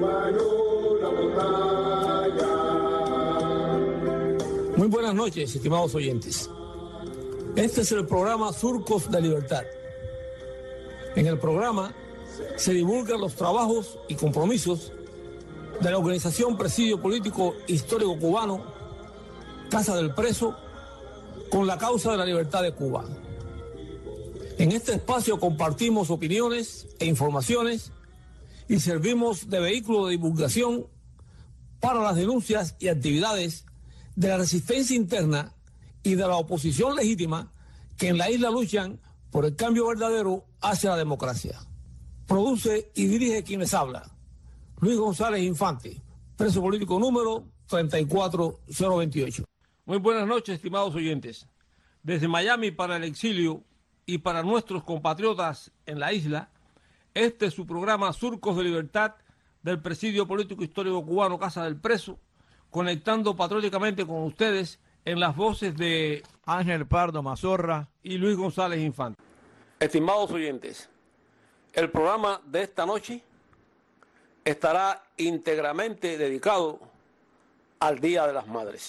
Muy buenas noches, estimados oyentes. Este es el programa Surcos de Libertad. En el programa se divulgan los trabajos y compromisos de la organización Presidio Político Histórico Cubano, Casa del Preso, con la causa de la libertad de Cuba. En este espacio compartimos opiniones e informaciones y servimos de vehículo de divulgación para las denuncias y actividades de la resistencia interna y de la oposición legítima que en la isla luchan por el cambio verdadero hacia la democracia. Produce y dirige quien les habla, Luis González Infante, preso político número 34028. Muy buenas noches, estimados oyentes. Desde Miami para el exilio y para nuestros compatriotas en la isla, este es su programa Surcos de Libertad del Presidio Político Histórico Cubano Casa del Preso, conectando patrióticamente con ustedes en las voces de Ángel Pardo Mazorra y Luis González Infante. Estimados oyentes, el programa de esta noche estará íntegramente dedicado al Día de las Madres.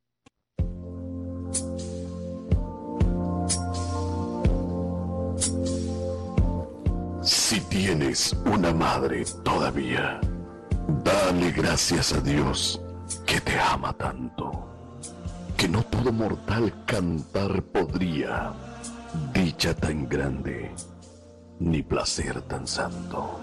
Si tienes una madre todavía, dale gracias a Dios que te ama tanto, que no todo mortal cantar podría dicha tan grande, ni placer tan santo.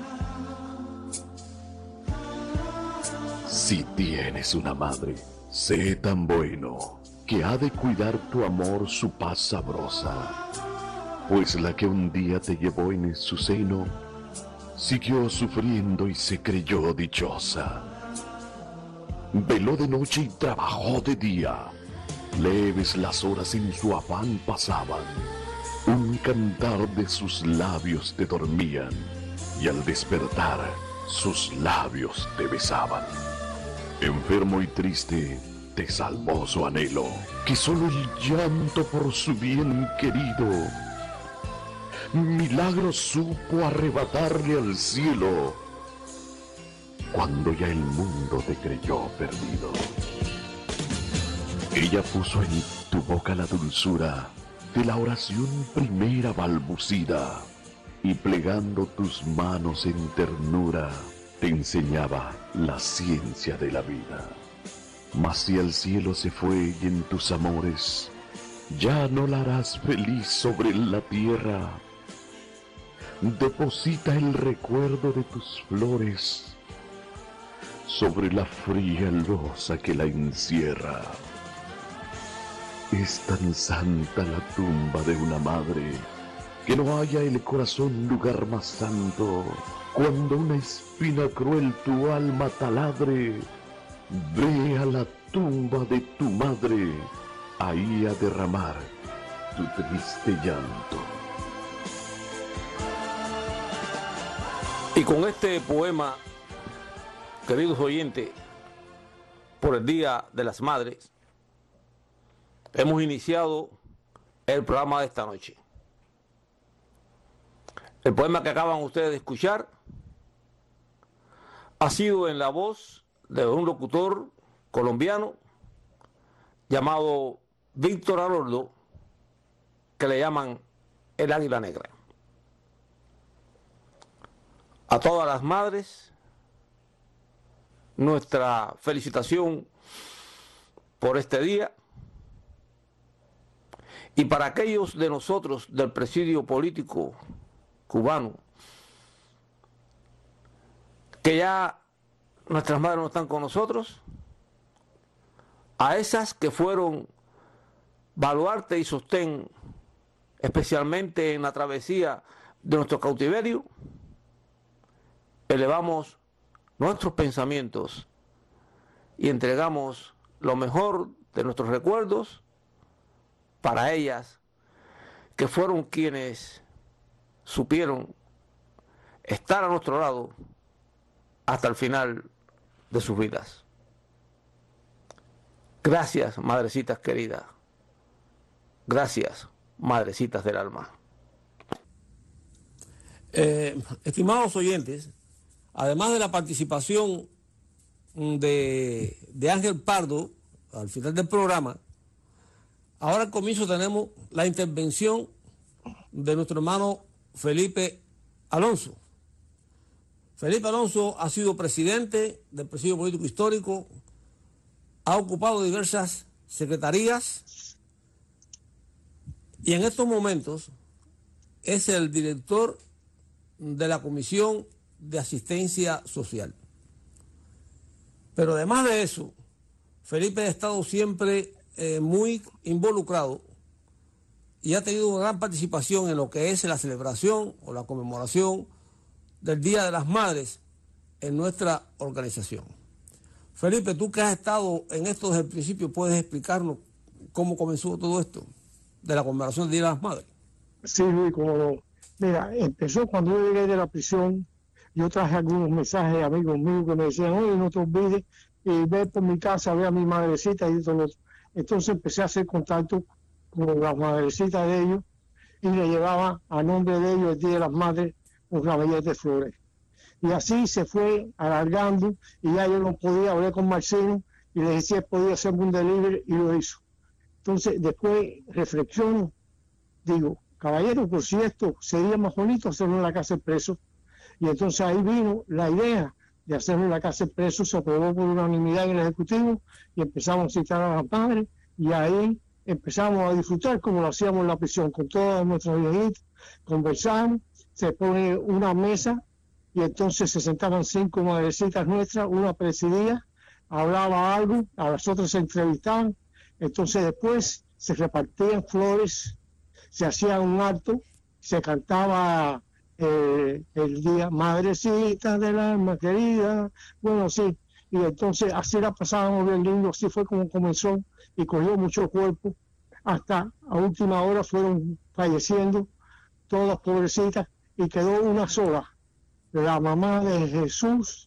Si tienes una madre, sé tan bueno que ha de cuidar tu amor su paz sabrosa, pues la que un día te llevó en su seno, siguió sufriendo y se creyó dichosa. Veló de noche y trabajó de día, leves las horas en su afán pasaban, un cantar de sus labios te dormían, y al despertar sus labios te besaban. Enfermo y triste te salvó su anhelo, que solo el llanto por su bien querido milagro supo arrebatarle al cielo, cuando ya el mundo te creyó perdido. Ella puso en tu boca la dulzura de la oración primera balbucida, y plegando tus manos en ternura, te enseñaba la ciencia de la vida. Mas si al cielo se fue y en tus amores ya no la harás feliz sobre la tierra, deposita el recuerdo de tus flores sobre la fría losa que la encierra. Es tan santa la tumba de una madre que no haya el corazón lugar más santo. Cuando una espina cruel tu alma taladre, ve a la tumba de tu madre, ahí a derramar tu triste llanto. Y con este poema, queridos oyentes, por el Día de las Madres, hemos iniciado el programa de esta noche. El poema que acaban ustedes de escuchar ha sido en la voz de un locutor colombiano llamado Víctor Aroldo, que le llaman el Águila Negra. A todas las madres, nuestra felicitación por este día. Y para aquellos de nosotros del presidio político cubano, que ya nuestras madres no están con nosotros, a esas que fueron baluarte y sostén, especialmente en la travesía de nuestro cautiverio, elevamos nuestros pensamientos y entregamos lo mejor de nuestros recuerdos para ellas, que fueron quienes supieron estar a nuestro lado hasta el final de sus vidas. Gracias, madrecitas queridas. Gracias, madrecitas del alma. Estimados oyentes, además de la participación de Ángel Pardo al final del programa, ahora al comienzo tenemos la intervención de nuestro hermano Felipe Alonso. Felipe Alonso ha sido presidente del Presidio Político Histórico, ha ocupado diversas secretarías y en estos momentos es el director de la Comisión de Asistencia Social. Pero además de eso, Felipe ha estado siempre muy involucrado y ha tenido una gran participación en lo que es la celebración o la conmemoración del Día de las Madres en nuestra organización. Felipe, tú que has estado en esto desde el principio, ¿puedes explicarnos cómo comenzó todo esto de la conmemoración del Día de las Madres? Sí, Luis, como no. Mira, empezó cuando yo llegué de la prisión. Yo traje algunos mensajes de amigos míos que me decían, oye, no te olvides, ve por mi casa, ve a mi madrecita y todo. Entonces empecé a hacer contacto con las madrecitas de ellos y le llevaba a nombre de ellos el Día de las Madres un ramillete de flores. Y así se fue alargando y ya yo no podía hablar con Marcelo y le decía que podía hacerme un delivery y lo hizo. Entonces después reflexiono, digo, caballero, por si esto sería más bonito hacerlo en la casa del preso. Y entonces ahí vino la idea de hacerlo en la casa del preso, se aprobó por unanimidad en el Ejecutivo y empezamos a citar a las madres y ahí empezamos a disfrutar como lo hacíamos en la prisión, con todas nuestras viejitas, conversamos, se pone una mesa y entonces se sentaban 5 madrecitas nuestras, una presidía, hablaba algo, a las otras se entrevistaban, entonces después se repartían flores, se hacía un acto, se cantaba el día Madrecita del alma querida, bueno, sí, y entonces así la pasábamos bien lindo, así fue como comenzó y cogió mucho cuerpo, hasta a última hora fueron falleciendo todas pobrecitas y quedó una sola, la mamá de Jesús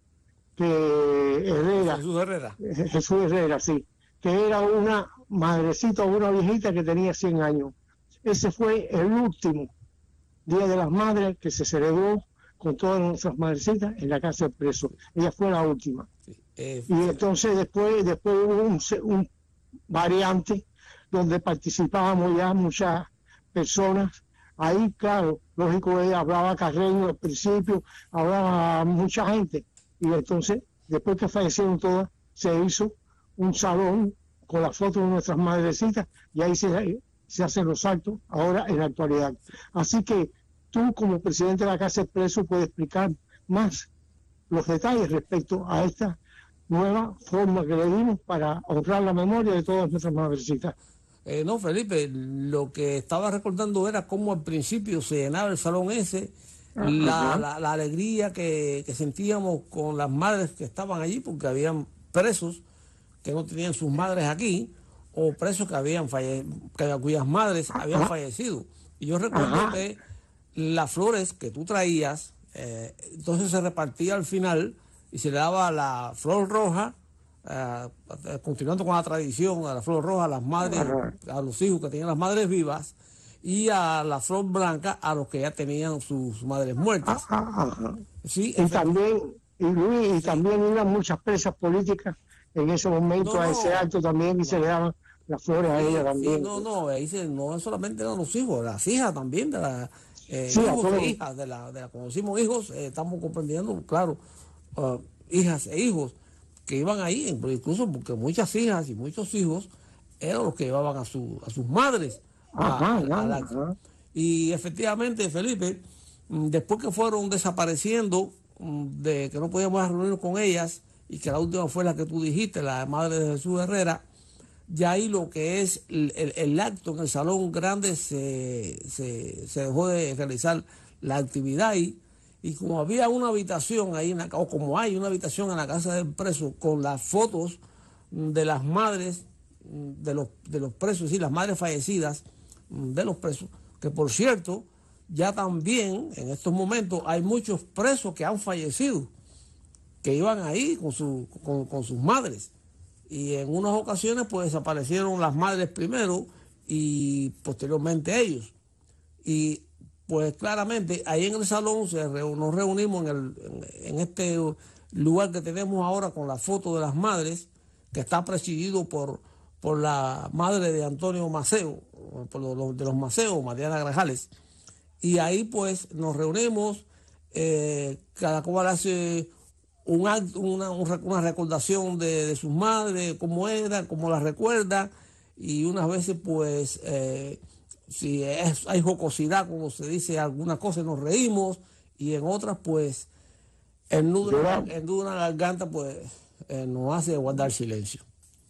Herrera. Jesús Herrera, sí, que era una madrecita o una viejita que tenía 100 años. Ese fue el último Día de las Madres que se celebró con todas nuestras madrecitas en la casa del preso. Ella fue la última. Y entonces después hubo un variante donde participábamos ya muchas personas. Ahí, claro, lógico, ella hablaba Carreño al principio, hablaba mucha gente. Y entonces, después que fallecieron todas, se hizo un salón con las fotos de nuestras madrecitas y ahí se hacen los actos ahora en la actualidad. Así que tú, como presidente de la Casa del Preso, puedes explicar más los detalles respecto a esta nueva forma que le dimos para honrar la memoria de todas nuestras madrecitas. No, Felipe, lo que estaba recordando era cómo al principio se llenaba el salón ese, la alegría que sentíamos con las madres que estaban allí, porque habían presos que no tenían sus madres aquí, o presos cuyas madres habían fallecido. Y yo recuerdo que las flores que tú traías, entonces se repartía al final y se le daba la flor roja, continuando con la tradición, a la flor roja a las madres, a los hijos que tenían las madres vivas, y a la flor blanca a los que ya tenían sus madres muertas. Sí, y también, Luis, y también iban muchas presas políticas en ese momento a ese acto también y se le daban las flores a ella también. Ahí no solamente eran los hijos, las hijas también, de la hijos e hijas, cuando decimos hijos, estamos comprendiendo, claro, hijas e hijos que iban ahí, incluso porque muchas hijas y muchos hijos eran los que llevaban a sus madres. Y efectivamente, Felipe, después que fueron desapareciendo, de que no podíamos reunirnos con ellas, y que la última fue la que tú dijiste, la madre de Jesús Herrera, ya ahí lo que es el acto en el salón grande se dejó de realizar la actividad ahí, y como había una habitación ahí, o como hay una habitación en la casa del preso con las fotos de las madres de los presos, es decir, las madres fallecidas de los presos, que por cierto, ya también en estos momentos hay muchos presos que han fallecido, que iban ahí con sus madres. Y en unas ocasiones pues desaparecieron las madres primero y posteriormente ellos. Y pues claramente ahí en el salón nos reunimos en este lugar que tenemos ahora con la foto de las madres, que está presidido por la madre de Antonio Maceo, de los Maceos, Mariana Grajales. Y ahí pues nos reunimos, cada cual hace una recordación de sus madres, cómo era, cómo la recuerda, y unas veces pues si hay jocosidad, como se dice, algunas cosas nos reímos, y en otras pues el nudo en la garganta pues nos hace guardar silencio.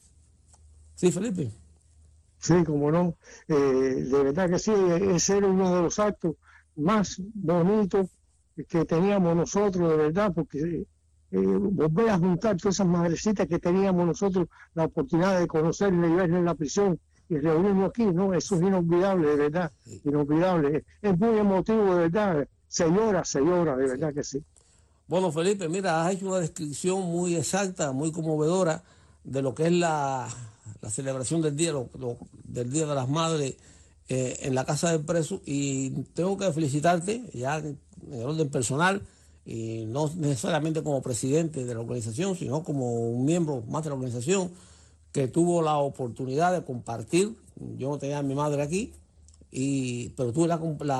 Sí, Felipe. Sí, como no. De verdad que sí, ese era uno de los actos más bonitos que teníamos nosotros, de verdad, porque volver a juntar todas esas madrecitas que teníamos nosotros la oportunidad de conocerle y verle en la prisión y reunirnos aquí, ¿no? Eso es inolvidable, de verdad, inolvidable. Es muy emotivo, de verdad. Se llora, de verdad que sí. Bueno, Felipe, mira, has hecho una descripción muy exacta, muy conmovedora de lo que es la celebración del Día de las Madres en la Casa del Preso, y tengo que felicitarte ya en el orden personal, y no necesariamente como presidente de la organización, sino como un miembro más de la organización que tuvo la oportunidad de compartir. Yo no tenía a mi madre aquí, pero tuve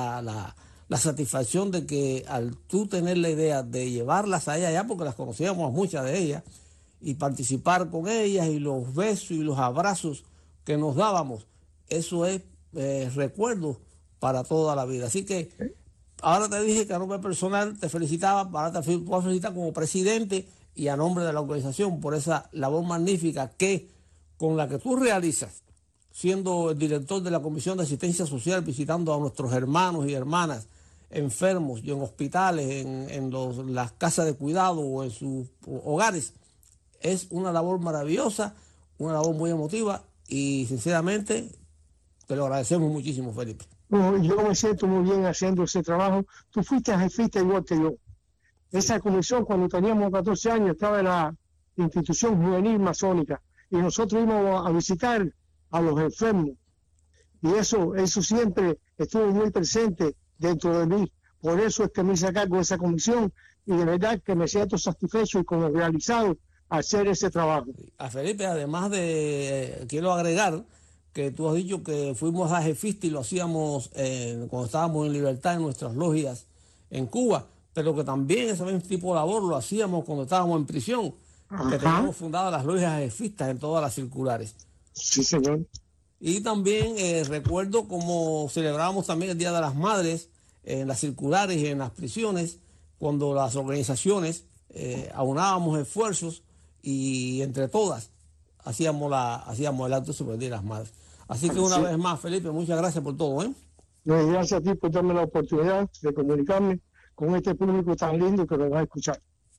la satisfacción de que al tú tener la idea de llevarlas a ellas allá, porque las conocíamos muchas de ellas, y participar con ellas, y los besos y los abrazos que nos dábamos, eso es recuerdo para toda la vida. Así que ahora te dije que a nombre personal te felicitaba, ahora te puedo felicitar como presidente y a nombre de la organización por esa labor magnífica con la que tú realizas, siendo el director de la Comisión de Asistencia Social, visitando a nuestros hermanos y hermanas enfermos y en hospitales, en las casas de cuidado o en sus hogares. Es una labor maravillosa, una labor muy emotiva, y sinceramente te lo agradecemos muchísimo, Felipe. No, yo me siento muy bien haciendo ese trabajo. Tú fuiste jefita igual que yo. Esa comisión, cuando teníamos 14 años, estaba en la institución juvenil masónica, y nosotros íbamos a visitar a los enfermos, y eso siempre estuvo muy presente dentro de mí. Por eso es que me hice cargo de esa comisión, y de verdad que me siento satisfecho y como realizado hacer ese trabajo. A Felipe, además quiero agregar que tú has dicho que fuimos a jefista y lo hacíamos cuando estábamos en libertad en nuestras logias en Cuba, pero que también ese mismo tipo de labor lo hacíamos cuando estábamos en prisión, que teníamos fundadas las logias jefistas en todas las circulares. Sí, señor. Y también recuerdo cómo celebrábamos también el Día de las Madres en las circulares y en las prisiones, cuando las organizaciones aunábamos esfuerzos y entre todas hacíamos el acto sobre el Día de las Madres. Así que una vez más, Felipe, muchas gracias por todo. Gracias a ti por darme la oportunidad de comunicarme con este público tan lindo que nos va a escuchar.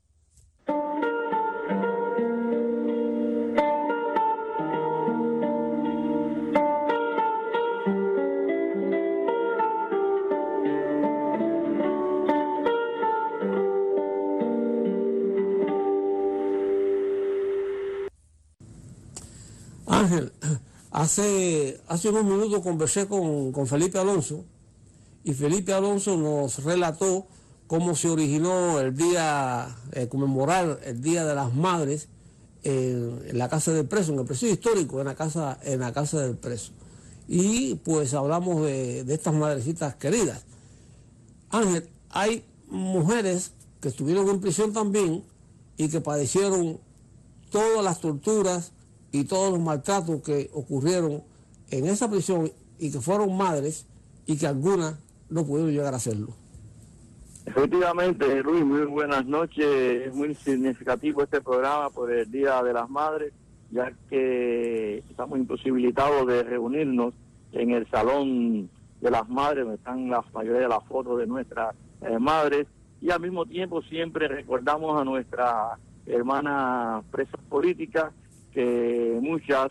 Ángel, hace unos minutos conversé con Felipe Alonso, y Felipe Alonso nos relató cómo se originó el día, conmemorar el Día de las Madres en la Casa del Preso, en el presidio histórico, en la casa del Preso. Y pues hablamos de estas madrecitas queridas. Ángel, hay mujeres que estuvieron en prisión también y que padecieron todas las torturas y todos los maltratos que ocurrieron en esa prisión, y que fueron madres, y que algunas no pudieron llegar a hacerlo. Efectivamente, Luis, muy buenas noches. Es muy significativo este programa por el Día de las Madres, ya que estamos imposibilitados de reunirnos en el Salón de las Madres, donde están la mayoría de las fotos de nuestras madres, y al mismo tiempo siempre recordamos a nuestras hermanas presas políticas, que muchas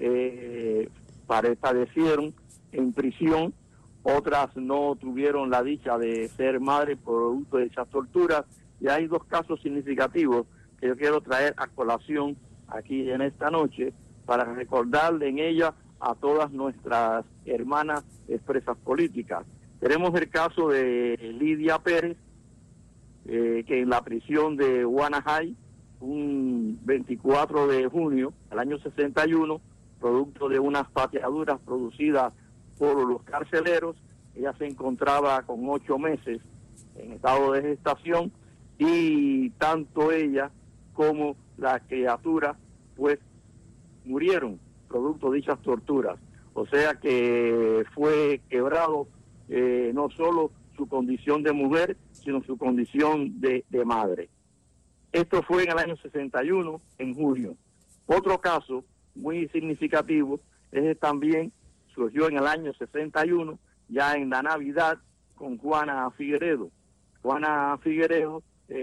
padecieron en prisión, otras no tuvieron la dicha de ser madres producto de esas torturas, y hay dos casos significativos que yo quiero traer a colación aquí en esta noche para recordarle en ella a todas nuestras hermanas presas políticas. Tenemos el caso de Lidia Pérez, que en la prisión de Guanajay, un 24 de junio del año 61, producto de unas pateaduras producidas por los carceleros, ella se encontraba con 8 meses en estado de gestación, y tanto ella como la criatura pues murieron producto de dichas torturas. O sea que fue quebrado no solo su condición de mujer, sino su condición de madre. Esto fue en el año 61, en junio. Otro caso muy significativo también surgió en el año 61, ya en la Navidad, con Juana Figueredo. Juana Figueredo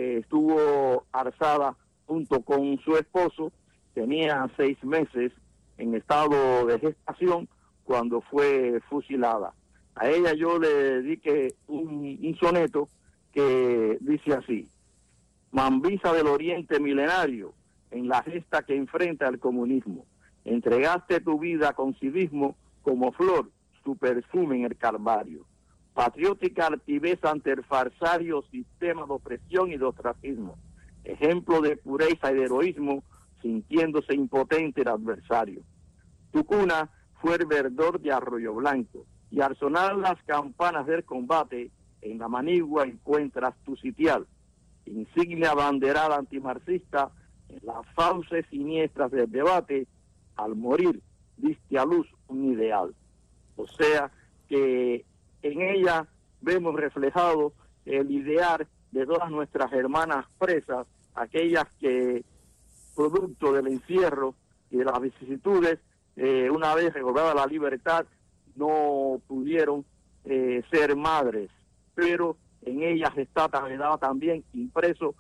estuvo alzada junto con su esposo, tenía 6 meses en estado de gestación cuando fue fusilada. A ella yo le dediqué un soneto que dice así: Mambisa del Oriente milenario, en la gesta que enfrenta el comunismo, entregaste tu vida con civismo como flor, su perfume en el Calvario. Patriótica altiveza ante el farsario sistema de opresión y de ostracismo, ejemplo de pureza y de heroísmo, sintiéndose impotente el adversario. Tu cuna fue el verdor de Arroyo Blanco, y al sonar las campanas del combate, en la manigua encuentras tu sitial, insignia banderada antimarxista, en las fauces siniestras del debate, al morir diste a luz un ideal. O sea que en ella vemos reflejado el ideal de todas nuestras hermanas presas, aquellas que, producto del encierro y de las vicisitudes, una vez recobrada la libertad, no pudieron ser madres, pero en ellas está también impreso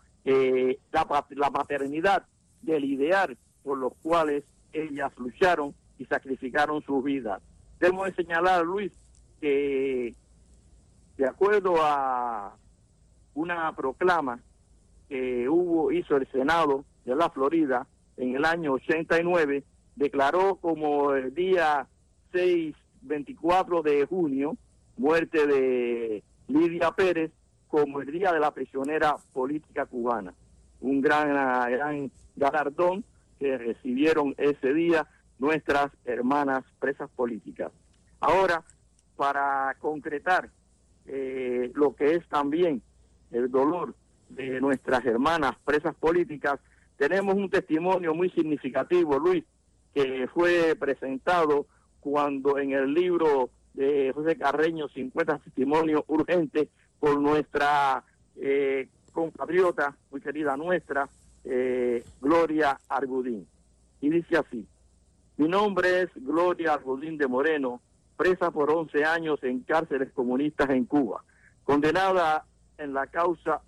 la paternidad del ideal por los cuales ellas lucharon y sacrificaron sus vidas. Debemos de señalar, Luis, que de acuerdo a una proclama que hizo el Senado de la Florida en el año 89, declaró como el día 24 de junio, muerte de Lidia Pérez, como el día de la prisionera política cubana. Un gran galardón que recibieron ese día nuestras hermanas presas políticas. Ahora, para concretar lo que es también el dolor de nuestras hermanas presas políticas, tenemos un testimonio muy significativo, Luis, que fue presentado cuando en el libro de José Carreño, 50 testimonios urgentes, por nuestra compatriota, muy querida nuestra, Gloria Argudín. Y dice así: mi nombre es Gloria Argudín de Moreno, presa por 11 años en cárceles comunistas en Cuba, condenada en la causa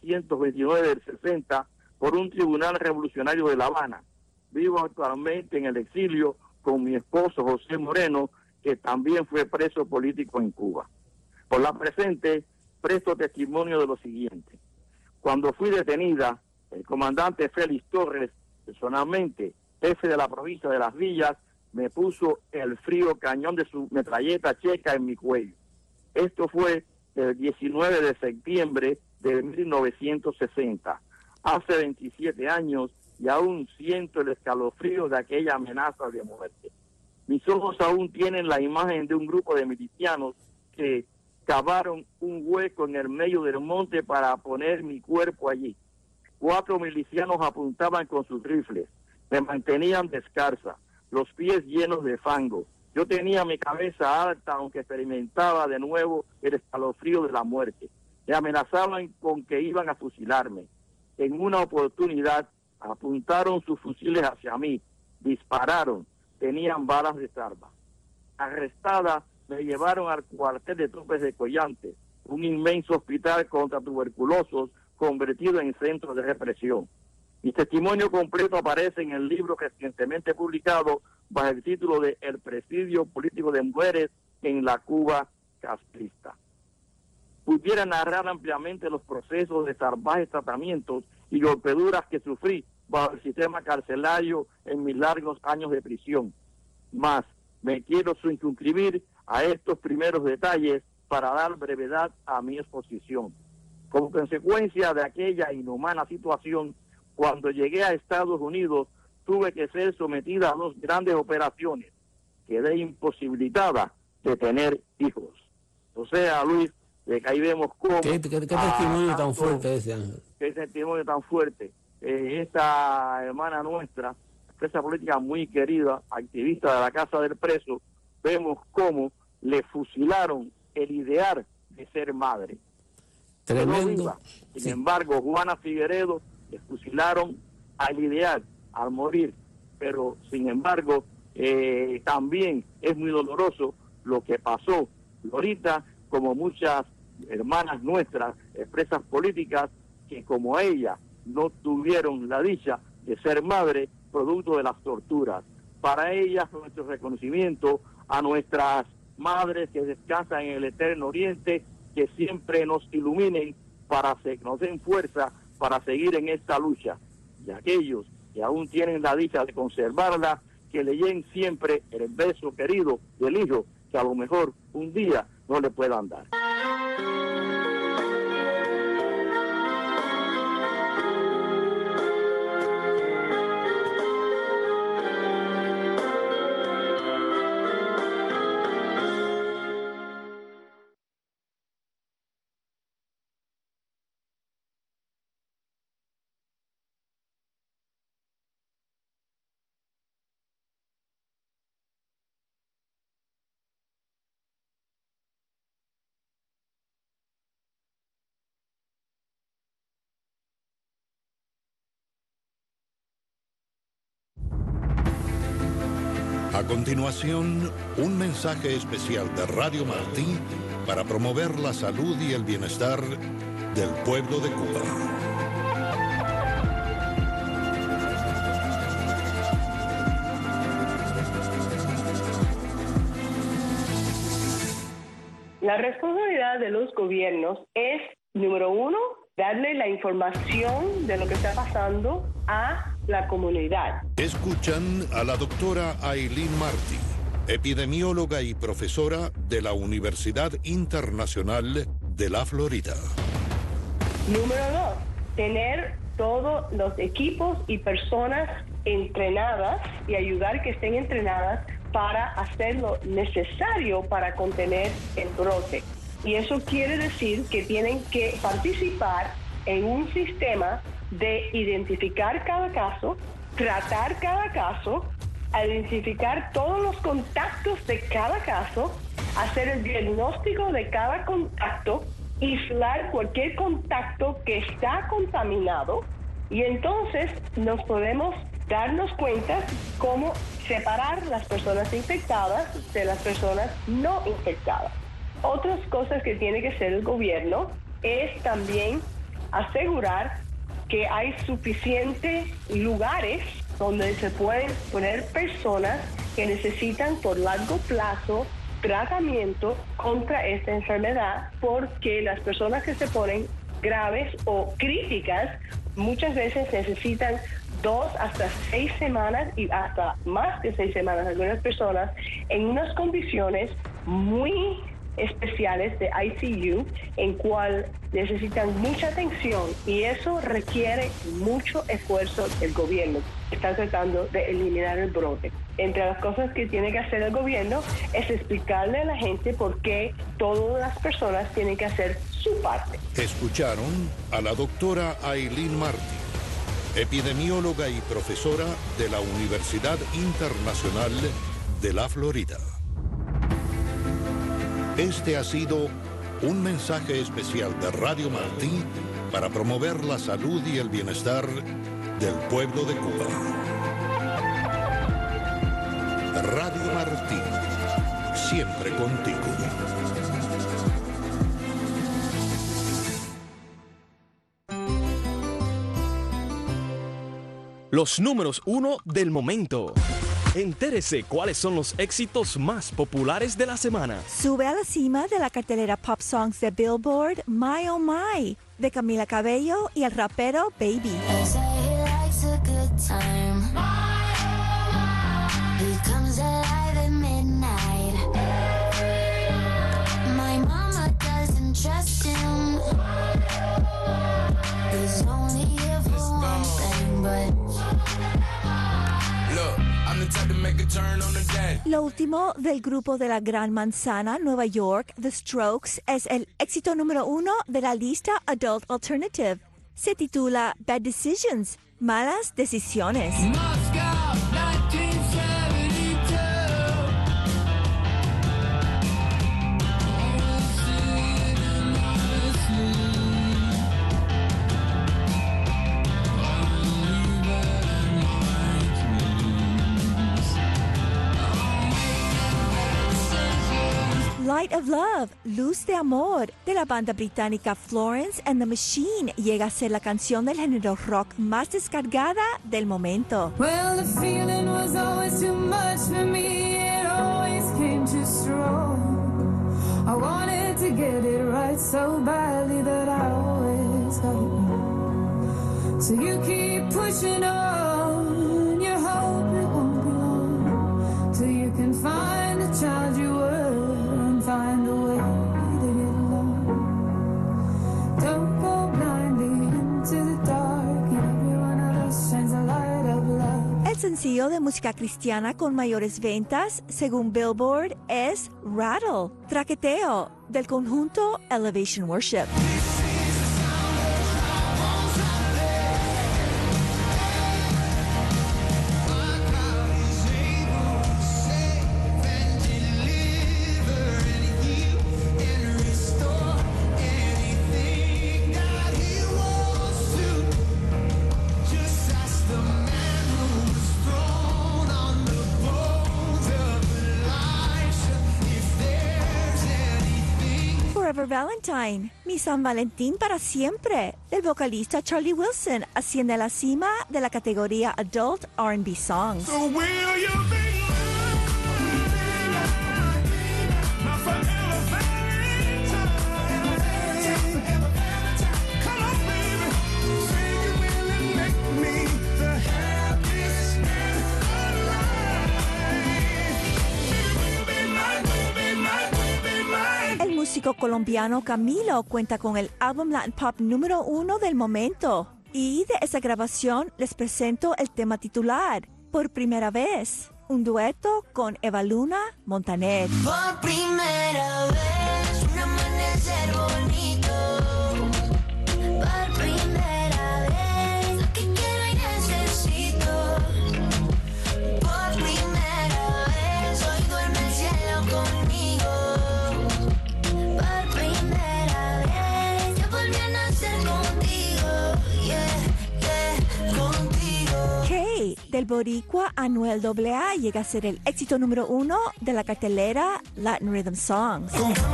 829 del 60 por un tribunal revolucionario de La Habana. Vivo actualmente en el exilio con mi esposo José Moreno, que también fue preso político en Cuba. Por la presente, presto testimonio de lo siguiente. Cuando fui detenida, el comandante Félix Torres, personalmente jefe de la provincia de Las Villas, me puso el frío cañón de su metralleta checa en mi cuello. Esto fue el 19 de septiembre de 1960, hace 27 años, y aún siento el escalofrío de aquella amenaza de muerte. Mis ojos aún tienen la imagen de un grupo de milicianos que cavaron un hueco en el medio del monte para poner mi cuerpo allí. 4 milicianos apuntaban con sus rifles, me mantenían descalza, los pies llenos de fango. Yo tenía mi cabeza alta, aunque experimentaba de nuevo el escalofrío de la muerte. Me amenazaban con que iban a fusilarme. En una oportunidad apuntaron sus fusiles hacia mí, dispararon, tenían balas de salva. Arrestada, me llevaron al cuartel de tropas de Collante, un inmenso hospital contra tuberculosos convertido en centro de represión. Mi testimonio completo aparece en el libro recientemente publicado bajo el título de El presidio político de mujeres en la Cuba castrista. Pudiera narrar ampliamente los procesos de salvajes tratamientos y golpeduras que sufrí bajo el sistema carcelario en mis largos años de prisión. Mas me quiero circunscribir a estos primeros detalles para dar brevedad a mi exposición. Como consecuencia de aquella inhumana situación, cuando llegué a Estados Unidos, tuve que ser sometida a 2 grandes operaciones. Quedé imposibilitada de tener hijos. O sea, Luis, de que ahí vemos cómo... ¿Qué testimonio tan fuerte ese, Ángel? Qué testimonio tan fuerte. Esta hermana nuestra, presa política muy querida, activista de la Casa del Preso, vemos cómo le fusilaron el ideal de ser madre. Tremendo. Sin embargo, Juana Figueredo le fusilaron al ideal, al morir. Pero, sin embargo, también es muy doloroso lo que pasó. Ahorita, como muchas hermanas nuestras, presas políticas, que como ella no tuvieron la dicha de ser madre, producto de las torturas. Para ellas, nuestro reconocimiento a nuestras madres que descansan en el eterno oriente, que siempre nos iluminen, nos den fuerza para seguir en esta lucha. Y aquellos que aún tienen la dicha de conservarla, que le lleguen siempre el beso querido del hijo, que a lo mejor un día no le puedan dar. A continuación, un mensaje especial de Radio Martí para promover la salud y el bienestar del pueblo de Cuba. La responsabilidad de los gobiernos es, número 1, darle la información de lo que está pasando a la comunidad. Escuchan a la doctora Aileen Martí, epidemióloga y profesora de la Universidad Internacional de la Florida. Número 2, tener todos los equipos y personas entrenadas y ayudar que estén entrenadas para hacer lo necesario para contener el brote. Y eso quiere decir que tienen que participar en un sistema de identificar cada caso, tratar cada caso, identificar todos los contactos de cada caso, hacer el diagnóstico de cada contacto, aislar cualquier contacto que está contaminado, y entonces nos podemos darnos cuenta cómo separar las personas infectadas de las personas no infectadas. Otras cosas que tiene que hacer el gobierno es también asegurar que hay suficientes lugares donde se pueden poner personas que necesitan por largo plazo tratamiento contra esta enfermedad, porque las personas que se ponen graves o críticas muchas veces necesitan 2 hasta 6 semanas y hasta más de 6 semanas, algunas personas en unas condiciones muy especiales de ICU, en cual necesitan mucha atención, y eso requiere mucho esfuerzo del gobierno. Está tratando de eliminar el brote. Entre las cosas que tiene que hacer el gobierno es explicarle a la gente por qué todas las personas tienen que hacer su parte. Escucharon a la doctora Aileen Martí, epidemióloga y profesora de la Universidad Internacional de la Florida. Este ha sido un mensaje especial de Radio Martí para promover la salud y el bienestar del pueblo de Cuba. Radio Martí, siempre contigo. Los números 1 del momento. Entérese cuáles son los éxitos más populares de la semana. Sube a la cima de la cartelera Pop Songs de Billboard My Oh My, de Camila Cabello y el rapero Baby. My mama Lo último del grupo de la Gran Manzana, Nueva York, The Strokes, es el éxito número 1 de la lista Adult Alternative. Se titula Bad Decisions, Malas Decisiones. Light of Love, Luz de Amor, de la banda británica Florence and the Machine, llega a ser la canción del género rock más descargada del momento. Well, the feeling was always too much for me, it always came too strong. I wanted to get it right so badly that I always got it wrong. So you keep pushing on, you hope it won't be long, till you can find the child you were. Find a way to get along. Don't go blindly into the dark. And every one of us shines a light of love. El sencillo de música cristiana con mayores ventas, según Billboard, es Rattle, traqueteo, del conjunto Elevation Worship. Forever Valentine, Mi San Valentín para siempre, del vocalista Charlie Wilson, asciende a la cima de la categoría Adult R&B Songs. So will you be my forever Valentine? Come on, baby, say you will and make me the happiest man alive. Will be mine, will be mine, will be mine. El músico colombiano Camilo cuenta con el álbum Latin Pop número 1 del momento. Y de esa grabación les presento el tema titular, Por Primera Vez, un dueto con Eva Luna Montaner. Por primera vez, un amanecer bonito. Por primera vez, lo que quiero y necesito. Por primera vez, hoy duerme el cielo conmigo. Por primera vez, yo volví a nacer contigo. Yeah, yeah, contigo. Kay, del boricua Anuel AA, llega a ser el éxito número 1 de la cartelera Latin Rhythm Songs.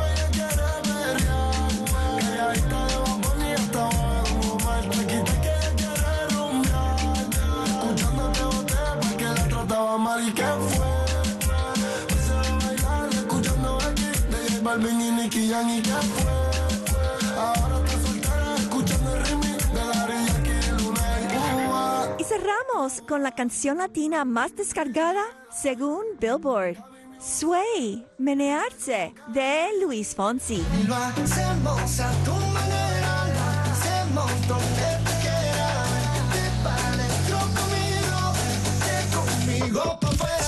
Y cerramos con la canción latina más descargada según Billboard, Sway, Menearse, de Luis Fonsi. Lo hacemos a tu manera, lo hacemos donde tú quieras. Vente para adentro conmigo, vente conmigo pa' afuera.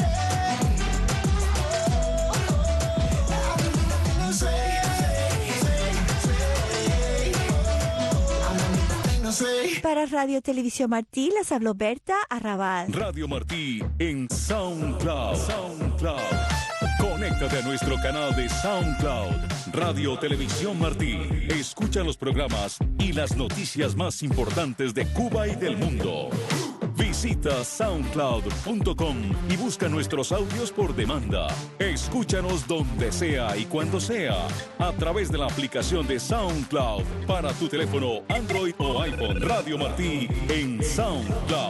Para Radio Televisión Martí les habló Berta Arrabal. Radio Martí en SoundCloud. Conéctate a nuestro canal de SoundCloud. Radio Televisión Martí. Escucha los programas y las noticias más importantes de Cuba y del mundo. Visita soundcloud.com y busca nuestros audios por demanda. Escúchanos donde sea y cuando sea a través de la aplicación de SoundCloud para tu teléfono Android o iPhone. Radio Martí en SoundCloud.